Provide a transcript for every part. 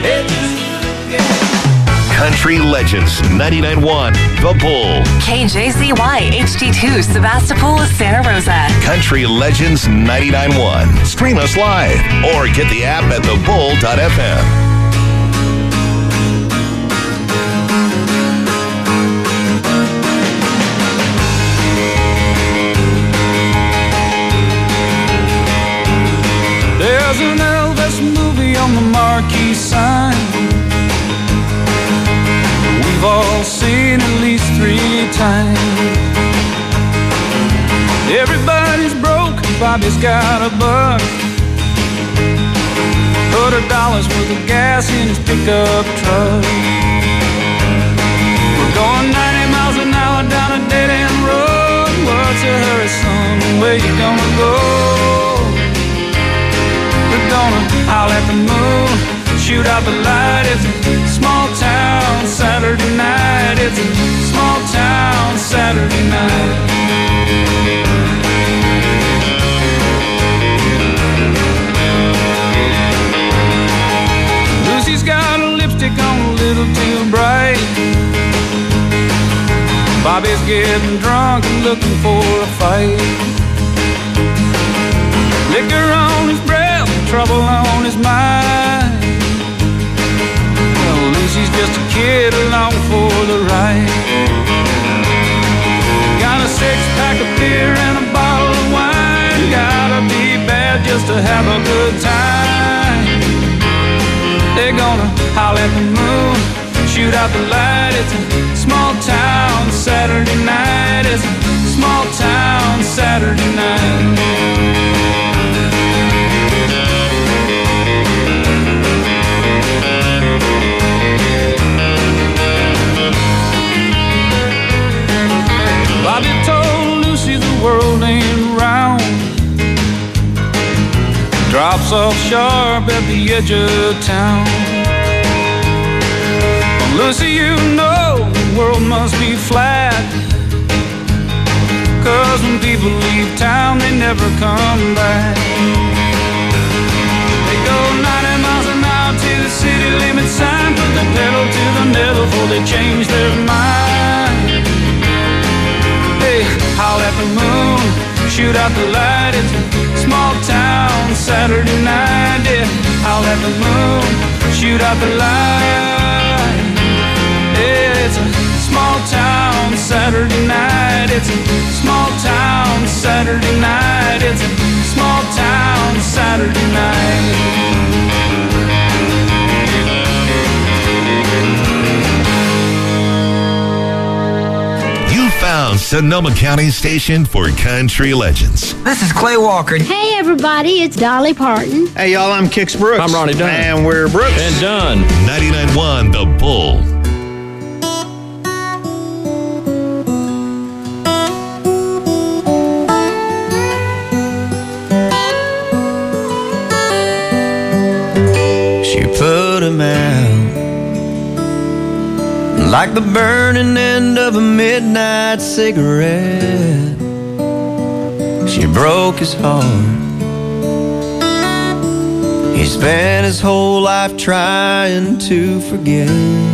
Country Legends 99.1 The Bull. KJZY HD2 Sebastopol, Santa Rosa. Country Legends 99.1. Stream us live or get the app at thebull.fm. There's an Elvis movie on the marquee sign. We've all seen at least 3 times. Everybody's broke, Bobby's got a buck. $100 worth of gas in his pickup truck. We're going 90 miles an hour down a dead-end road. What's your hurry, son? Where you gonna go? We're gonna howl at the moon, shoot out the light. It's a small town Saturday night. It's a small town Saturday night. Lucy's got a lipstick on a little too bright. Bobby's getting drunk and looking for a fight. Liquor on his breath, trouble on his mind. Well, Lucy's just a kid along for the ride. Got a 6-pack of beer and a bottle of wine. Gotta be bad just to have a good time. They're gonna howl at the moon, shoot out the light. It's a small town Saturday night. It's a small town Saturday night. Bobby told Lucy the world ain't round. Drops off sharp at the edge of town. Well, Lucy, you know the world must be flat. 'Cause when people leave town, they never come back. They go 90 miles an hour to the city limit sign. Put the pedal to the metal before they change their mind. Hey, howl at the moon, shoot out the light. It's a small town Saturday night. Yeah, howl at the moon, shoot out the light. Yeah, it's a small town Saturday night. It's a small town Saturday night. It's a small town Saturday night. Found Sonoma County's station for Country Legends. This is Clay Walker. Hey, everybody, it's Dolly Parton. Hey, y'all, I'm Kix Brooks. I'm Ronnie Dunn. And we're Brooks. And Dunn. 99.1 The Bull. She put him out like the burning end of a midnight cigarette. She broke his heart. He spent his whole life trying to forget.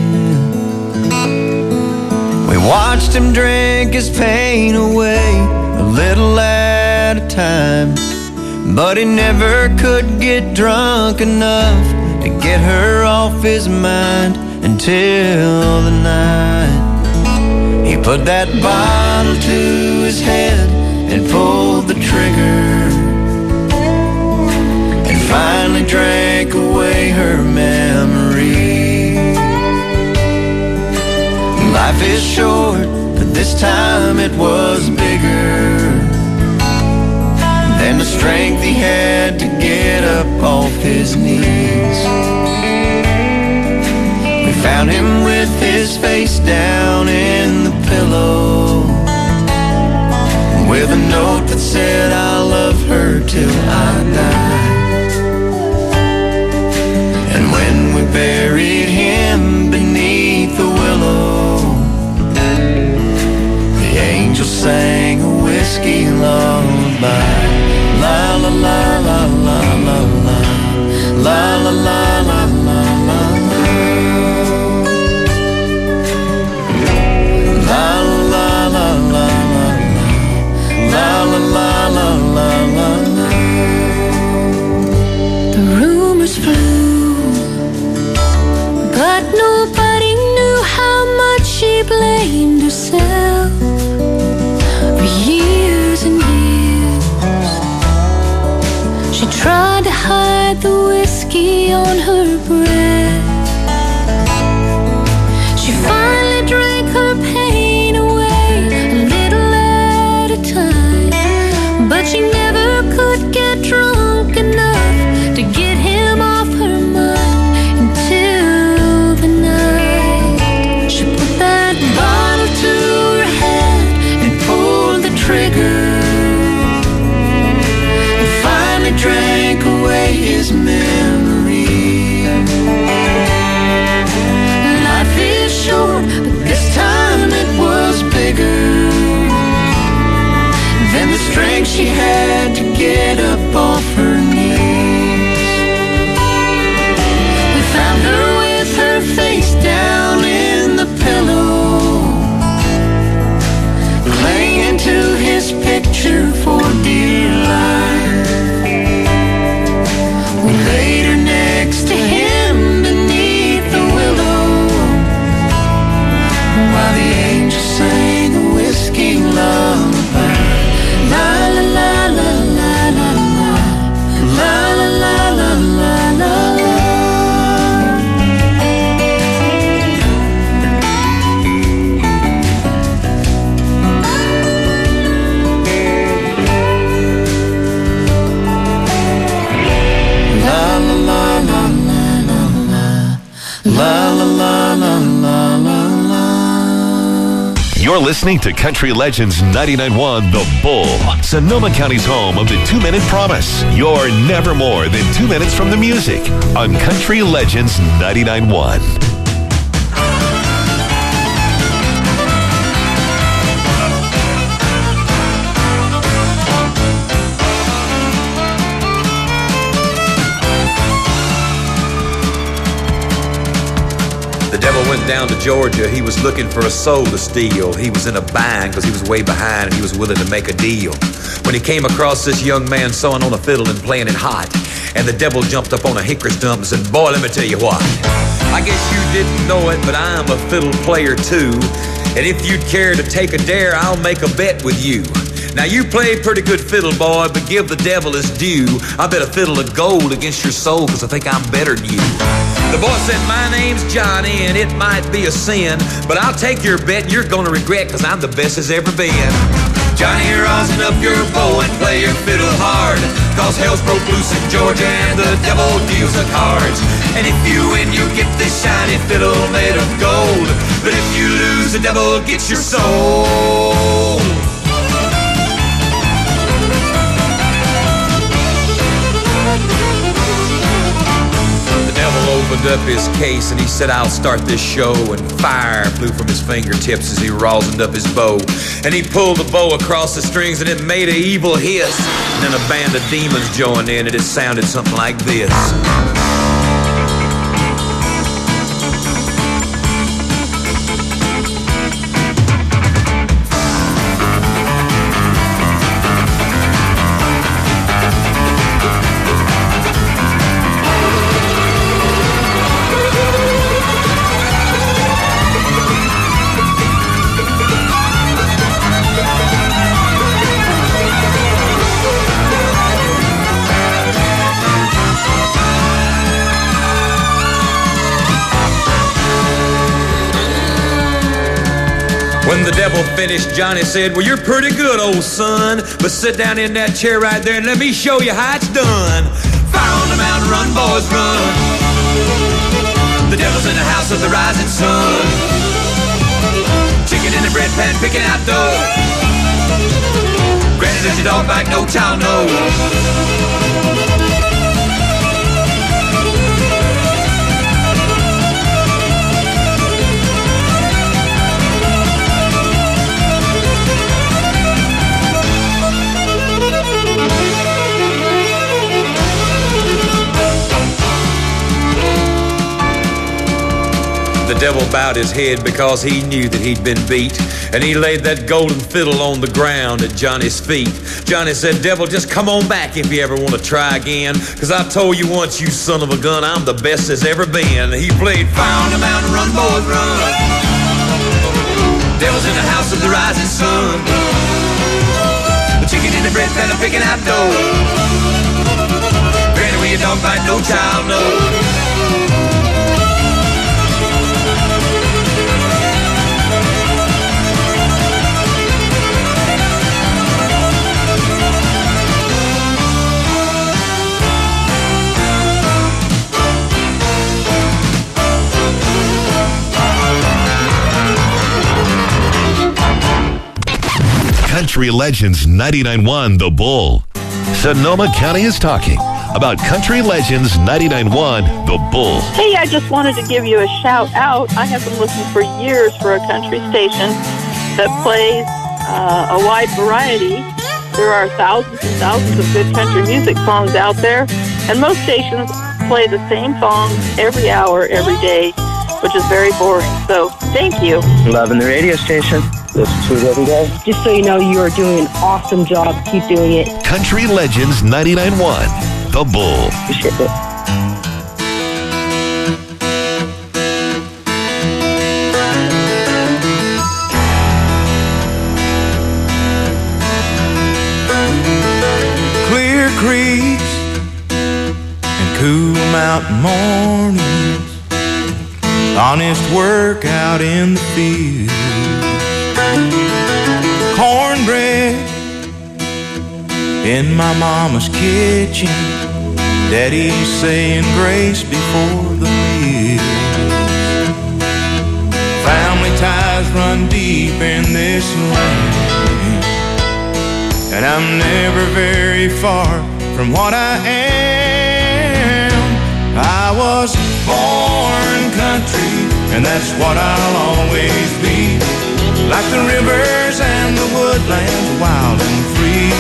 We watched him drink his pain away, a little at a time. But he never could get drunk enough to get her off his mind until the night he put that bottle to his head and pulled the trigger, and finally drank away her memory. Life is short, but this time it was bigger than the strength he had to get up off his knees. We found him with his face down in the pillow, with a note that said, "I'll love her till I die." And when we buried him beneath the willow, the angel sang a whiskey lullaby. La la la la la la la, la la la la la la. She tried to hide the whiskey on her breath. She finally drank her pain away, a little at a time. But she never could get drunk enough to get him off her mind until the night she put that bottle to her head and pulled the trigger. Drank away his memory. Life is short, but this time it was bigger than the strength she had to get up off her knees. We found her with her face down in the pillow, clinging to his picture for dear life. We laid her next to him beneath the willow, while the angels sang a whiskey lullaby. La la la la la la la la la la la la la. You're listening to Country Legends 99.1 The Bull, Sonoma County's home of the 2-Minute Promise. You're never more than 2 minutes from the music on Country Legends 99.1. The devil went down to Georgia. He was looking for a soul to steal. He was in a bind because he was way behind and he was willing to make a deal. When he came across this young man sewing on a fiddle and playing it hot, and the devil jumped up on a hickory stump and said, "Boy, let me tell you what. I guess you didn't know it, but I'm a fiddle player too. And if you'd care to take a dare, I'll make a bet with you. Now you play pretty good fiddle, boy, but give the devil his due. I bet a fiddle of gold against your soul because I think I'm better than you." The boy said, "My name's Johnny, and it might be a sin, but I'll take your bet and you're gonna regret because I'm the best as ever been. Johnny, rosin up your bow and play your fiddle hard, cause hell's broke loose in Georgia and the devil deals the cards. And if you win, you get this shiny fiddle made of gold, but if you lose, the devil gets your soul." The devil opened up his case and he said, "I'll start this show," and fire flew from his fingertips as he rosined up his bow. And he pulled the bow across the strings and it made an evil hiss. And then a band of demons joined in and it sounded something like this. When the devil finished, Johnny said, "Well, you're pretty good, old son, but sit down in that chair right there and let me show you how it's done. Fire on the mountain, run, boys, run. The devil's in the house of the rising sun. Chicken in the bread pan, picking out dough. Granny, does your dog bite? No child knows." The devil bowed his head because he knew that he'd been beat, and he laid that golden fiddle on the ground at Johnny's feet. Johnny said, "Devil, just come on back if you ever want to try again, because I told you once, you son of a gun, I'm the best there's ever been." He played "Fire on the Mountain, Run, Boys, Run." Devil's in the house of the rising sun. The chicken in the bread pan, picking out dough. don't bite no child, no. Country Legends 99.1 The Bull. Sonoma County is talking about Country Legends 99.1 The Bull. Hey, I just wanted to give you a shout out. I have been looking for years for a country station that plays a wide variety. There are thousands and thousands of good country music songs out there, and most stations play the same songs every hour, every day, which is very boring. So, thank you. Loving the radio station. Listen to it every day. Just so you know, you are doing an awesome job. Keep doing it. Country Legends 99.1 The Bull. Appreciate it. Clear creeks and cool mountain mornings, honest work out in the field, cornbread in my mama's kitchen, daddy saying grace before the meal. Family ties run deep in this land, and I'm never very far from what I am. I was born country, and that's what I'll always be. Like the rivers and the woodlands, wild and free.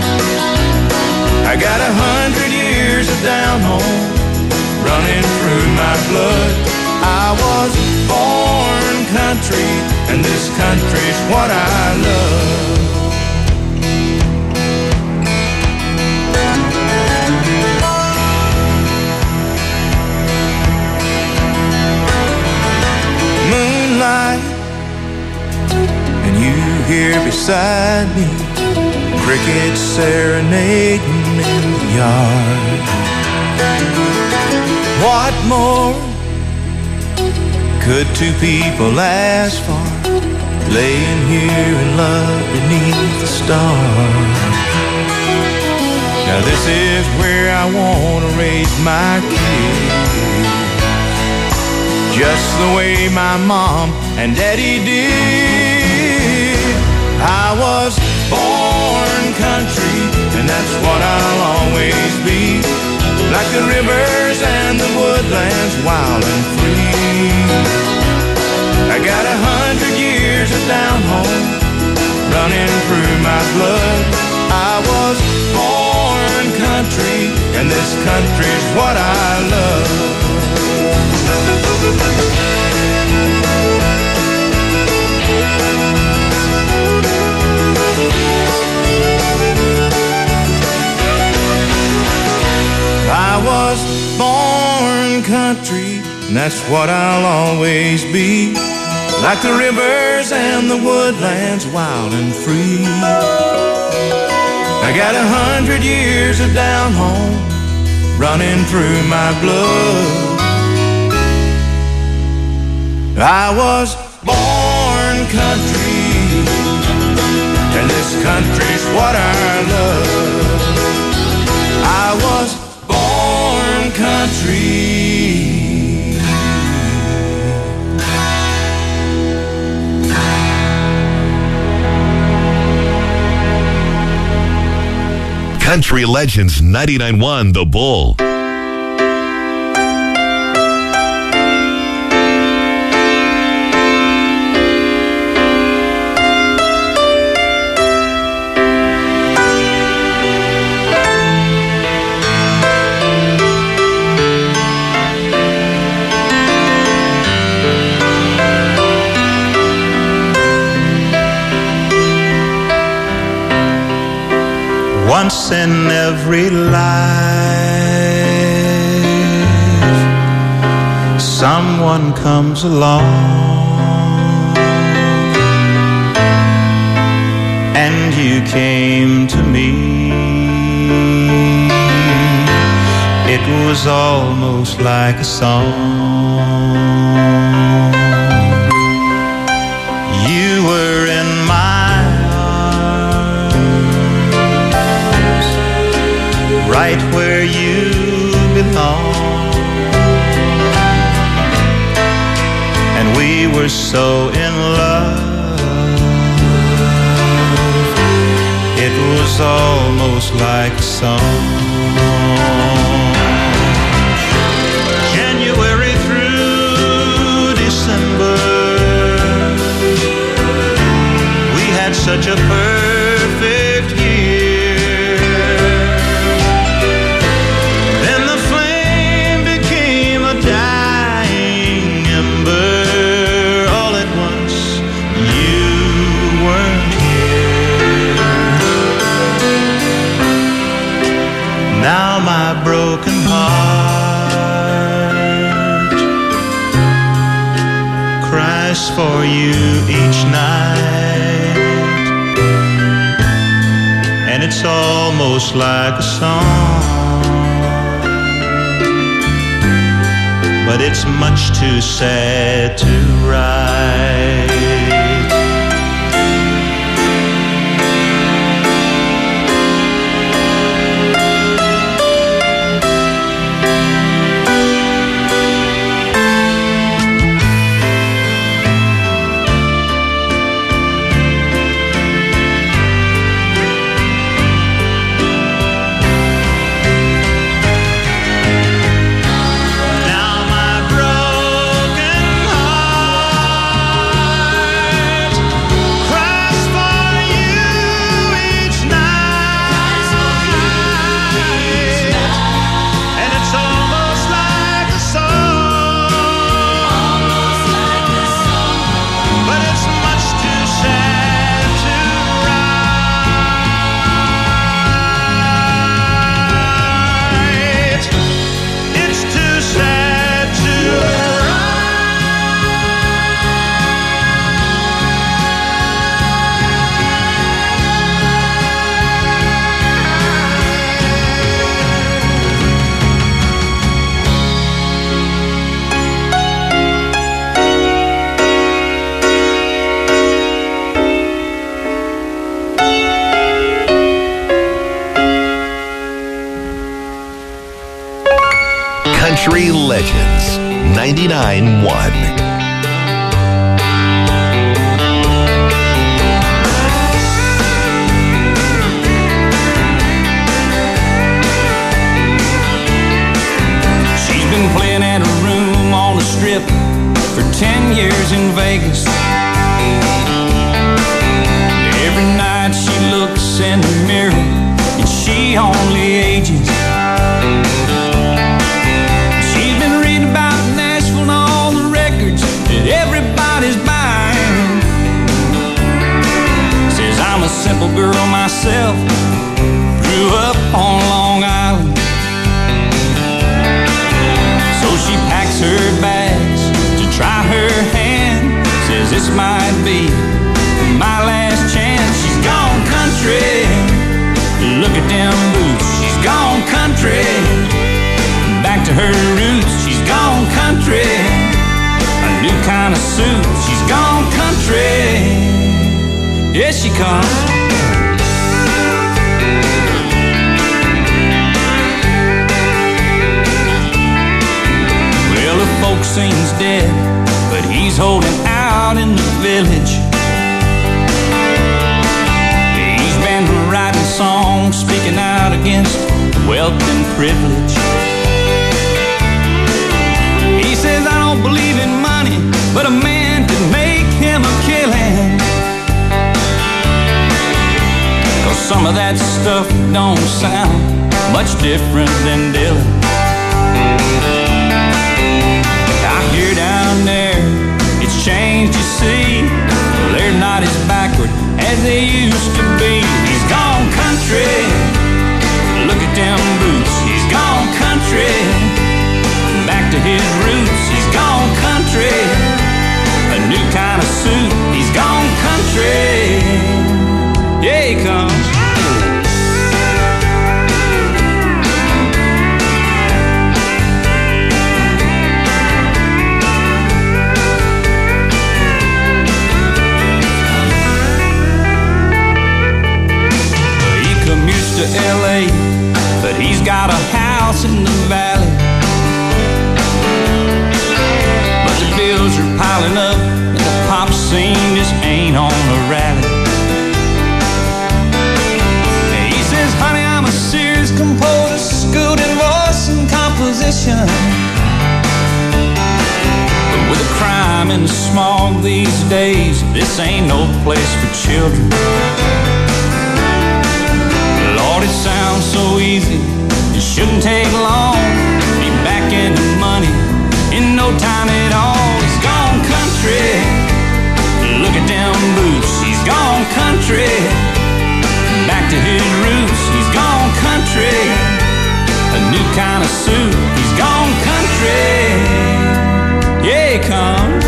I got 100 years of down home running through my blood. I was born country, and this country's what I love. Moonlight, and you here beside me, crickets serenading in the yard. What more could two people ask for, laying here in love beneath the stars? Now this is where I want to raise my kids, just the way my mom and daddy did. I was born country, and that's what I'll always be. Like the rivers and the woodlands, wild and free. I got 100 years of down home running through my blood. I was born country, and this country's what I love. I was born country, and that's what I'll always be. Like the rivers and the woodlands, wild and free. I got 100 years of down home running through my blood. I was born country, and this country's what I love. I was born country. Country Legends 99.1 The Bull. Once in every life, someone comes along, and you came to me, It was almost like a song. You were in my arms, right where you belong. And we were so in love, it was almost like a song. January through December, we had such a perfect year. Then the flame became a dying ember. All at once, you weren't here. Now my broken heart cries for you each night, and it's almost like a song, but it's much too sad to write. Country Legends 99.1. Playing at a room on the strip for 10 years in Vegas. Every night she looks in the mirror and she only ages. She's been reading about Nashville and all the records that everybody's buying. Says I'm a simple girl myself, grew up on Long Island. She packs her bags to try her hand. Says this might be my last chance. She's gone country, look at them boots. She's gone country, back to her roots. She's gone country, a new kind of suit. She's gone country, yes she comes. Folk seems dead, but he's holding out in the village. He's been writing songs, speaking out against wealth and privilege. He says, I don't believe in money, but a man can make him a killing. 'Cause some of that stuff don't sound much different than Dylan. Here down there, it's changed, you see. Well, they're not as backward as they used to be. He's gone country, look at them boots. He's gone country, back to his roots. He's gone country, a new kind of suit. He's gone country, yeah he comes. piling up, and the pop scene just ain't on a rally. He says, honey, I'm a serious composer, schooled in voice and composition. But with the crime and the smog these days, this ain't no place for children. Lord, it sounds so easy, it shouldn't take long. Be back in the money in no time at all. He's gone country, look at them boots. He's gone country, back to his roots. He's gone country, a new kind of suit. He's gone country, yeah, he comes.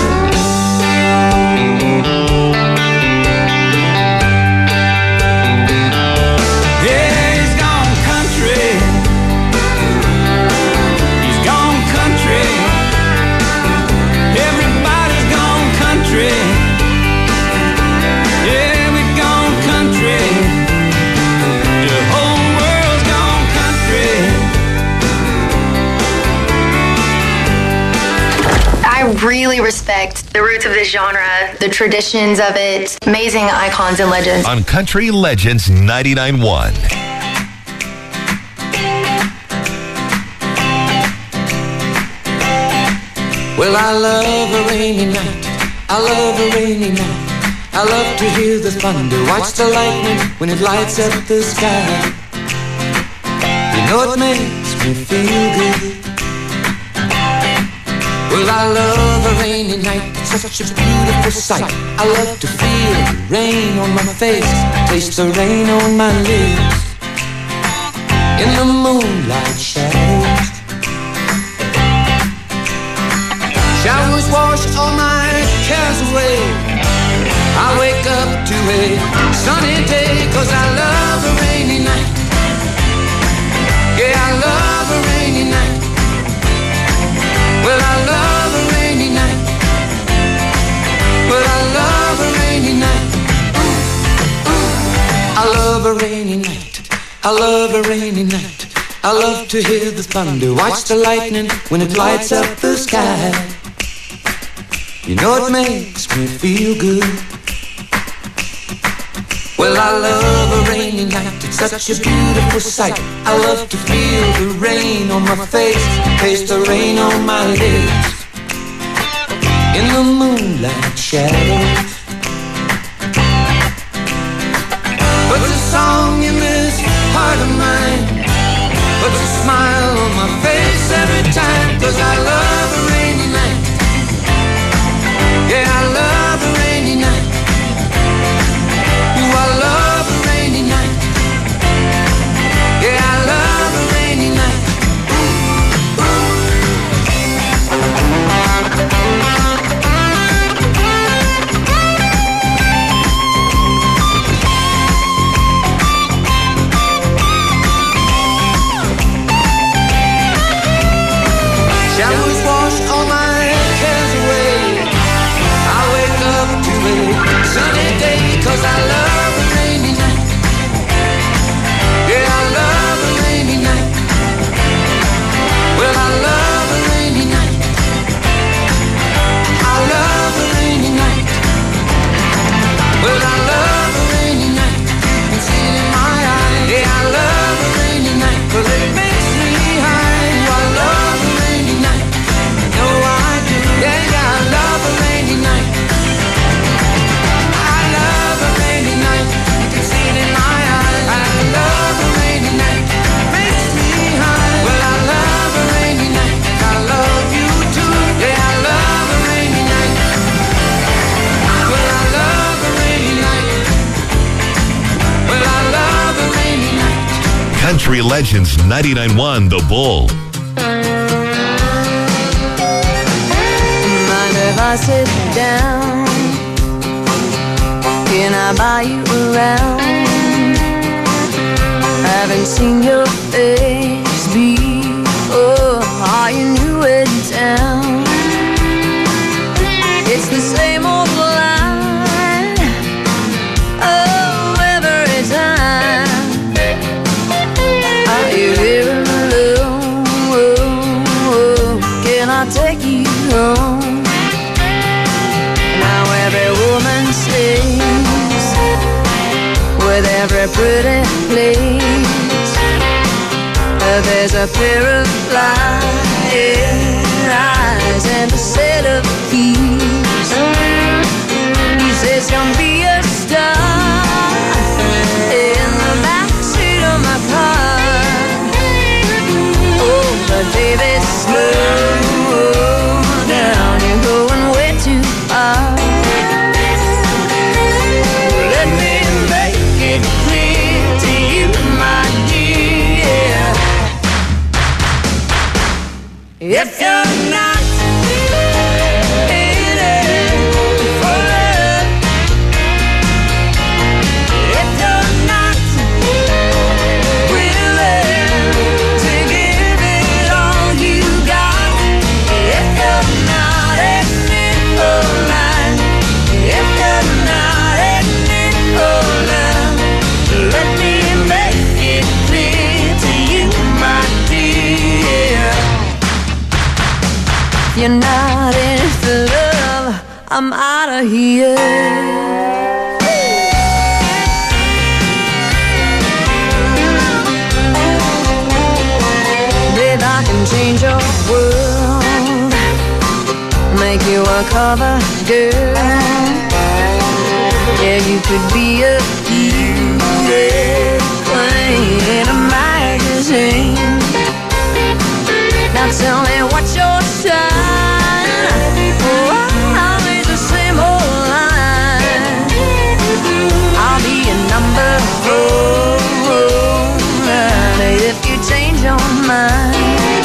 I really respect the roots of this genre, the traditions of it, amazing icons and legends. On Country Legends 99.1. Well, I love a rainy night, I love a rainy night. I love to hear the thunder, watch the lightning when it lights up the sky. You know it makes me feel good. Well, I love a rainy night, it's such a beautiful sight. I love to feel the rain on my face, taste the rain on my lips. In the moonlight shadows, showers wash all my cares away. I wake up to a sunny day, 'cause I love a rainy night. Yeah, I love a rainy night. Well, I love a rainy night. Well, I love a rainy night. I love a rainy night. I love a rainy night. I love to hear the thunder, watch the lightning when it lights up the sky. You know it makes me feel good. Well, I love a rainy night, it's such a beautiful sight. I love to feel the rain on my face, taste the rain on my lips. In the moonlight shadows, puts a song in this heart of mine, puts a smile on my face every time. 'Cause I love a rainy night. Yeah, I love a rainy night. I love a rainy night. Yeah, I love a rainy night. Showers wash all my cares away. I wake up to a sunny day, 'cause I love a rainy night. Yeah, I love a rainy night. Well, I love a rainy night. I love a rainy night. Well, I love a rainy night. You can see it in my eyes. Yeah, I love a rainy night, 'cause it makes me high. I love a rainy night. No, I do. Yeah, yeah, I love a rainy night. I love a rainy night. You can see it in my eyes. I love a rainy night. Makes me high. Well, I love a rainy night. I love you too. Yeah, I love a rainy night. Well, I love a rainy night. Well, I love a rainy night. Country Legends 99.1 The Bull. Mind if I sit down? Can I buy you around? Haven't seen your face before. Are you new in town? It's the same old line. Oh, every time. Are you here alone? Can I take you home? with every pretty place. There's a pair of flying eyes and a set of keys. He says, "Come be a star in the backseat of my car." Oh, but baby, slow down, you're going way too far. Let me make it clear to you, my dear. If you're not in it for love, if you're not willing to give it all you got, if you're not in it for life, if you're not in it for love, let me make it clear to you, my dear. If you're not in it for love, I'm out of here. Babe, I can change your world, make you a cover girl. Yeah, you could be a queen in a magazine. Now tell me what's your sign? Oh, always the same old line. I'll be a number 4 if you change your mind.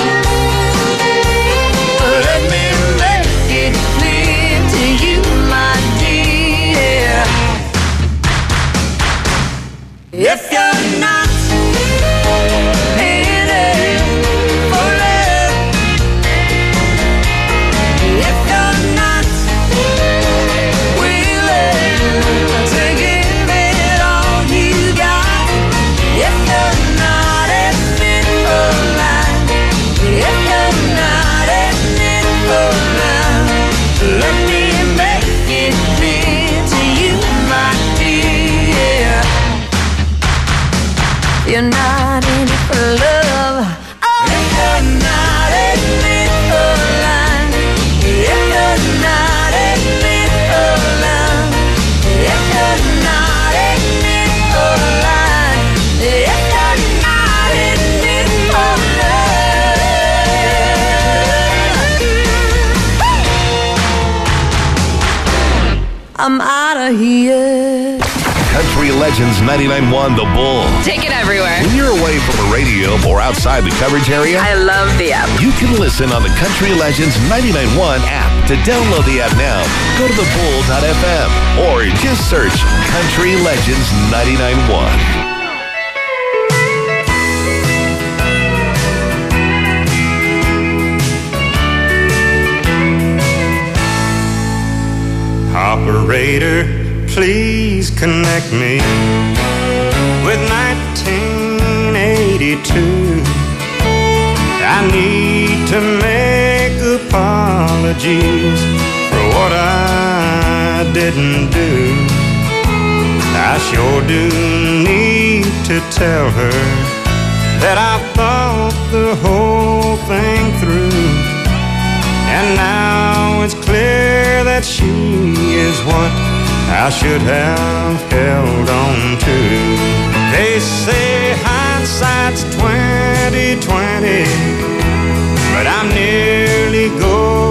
Let me make it clear to you, my dear. If you're not in it for love, if you're not willing to give it all you got, if you're not in it for life, if you're not in it for love, let me make it clear to you, my dear. You're not in it for love. Oh, if you're not in it for life, if you're not in it for love, if you're not in it for life, if you're not in it for love, I'm out of here. Country Legends 99.1 The Bull. Take it everywhere. When you're away from a radio or outside the coverage area, I love the app. you can listen on the Country Legends 99.1 app. To download the app now, go to thebull.fm or just search Country Legends 99.1. Operator, please connect me with 1982. I need to make apologies for what I didn't do. I sure do need to tell her that I thought the whole thing through. And now it's clear that she is what I should have held on to. They say hindsight's 20/20, but I'm nearly